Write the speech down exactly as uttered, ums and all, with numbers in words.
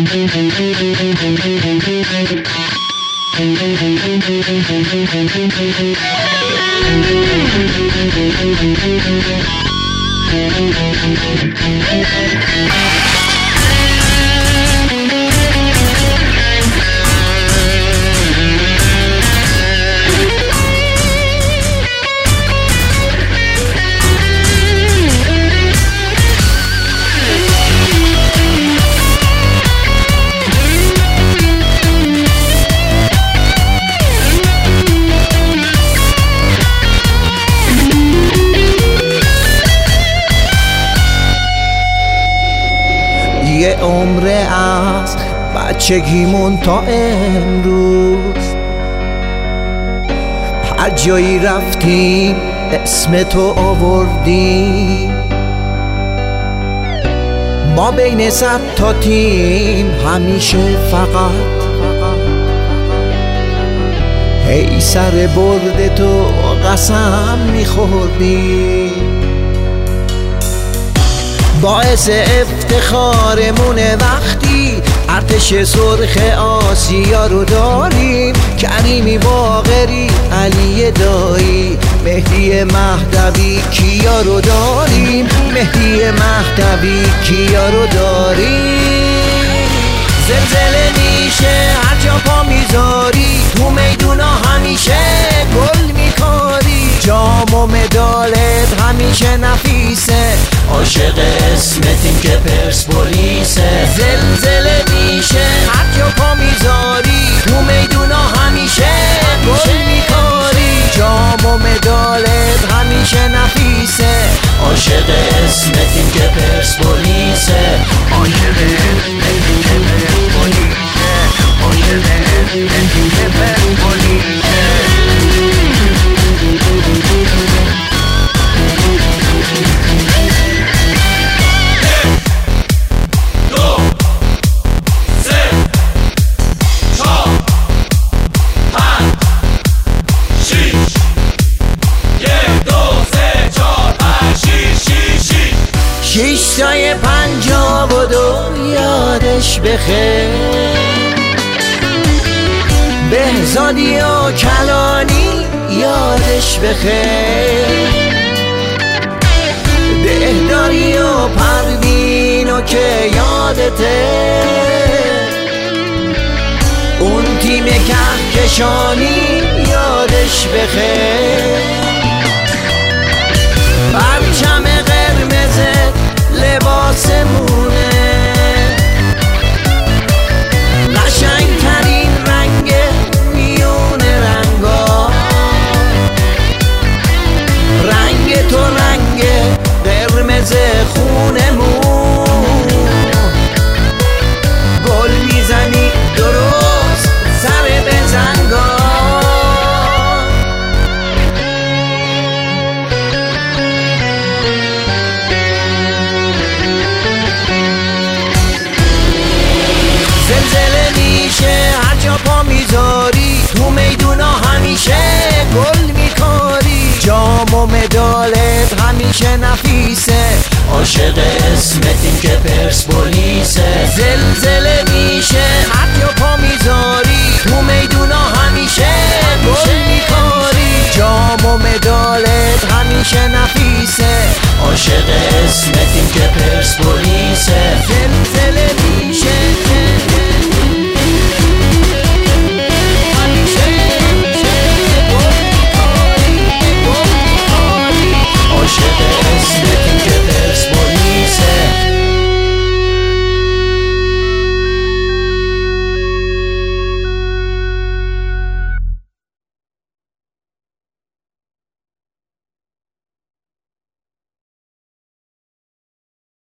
یه عمره از بچگیمون تا امروز هر جایی رفتیم اسم تو آوردیم. ما بین صد تا تیم همیشه فقط هی سر برد تو قسم میخوردیم. باعث افتخارمونه وقتی ارتش سرخ آسیا رو داریم. کریمی باقری، علی دایی، مهدی مهدوی، کیا رو داریم. مهدی مهدوی، کیا رو داریم. زلزله میشه هر جا پا میذاری، تو میدونا همیشه گل میکاری. جام و مدالت همیشه نفیسه، عاشق اسمتیم که پرسپولیسه. زلزله میشه هر جا پا میذاری، تو میدونا همیشه گل میکاری. جام و مدالت همیشه نفیسه، عاشق اسمتیم که پرسپولیسه. عاشق اسمتیم که پرسپولیسه، عاشق اسمتیم که پرسپولیسه. شیشتای پنجاب و دو یادش بخیر، بهزادی و کلانی یادش بخیر. دهداری و پروینو که یادته، اون تیم کهکشانی یادش بخیر. پرچم قرمز لباسمونه، قشنگترین رنگ میون رنگا. رنگ تو رنگ قرمز خونمون، گل میزنی درست سر بزنگا. زلزله میشه هر جا پا میذاری، تو میدونا همیشه گل میکاری. جام و مدالت همیشه نفیسه، عاشق اسمتیم که پرسپولیسه. زلزله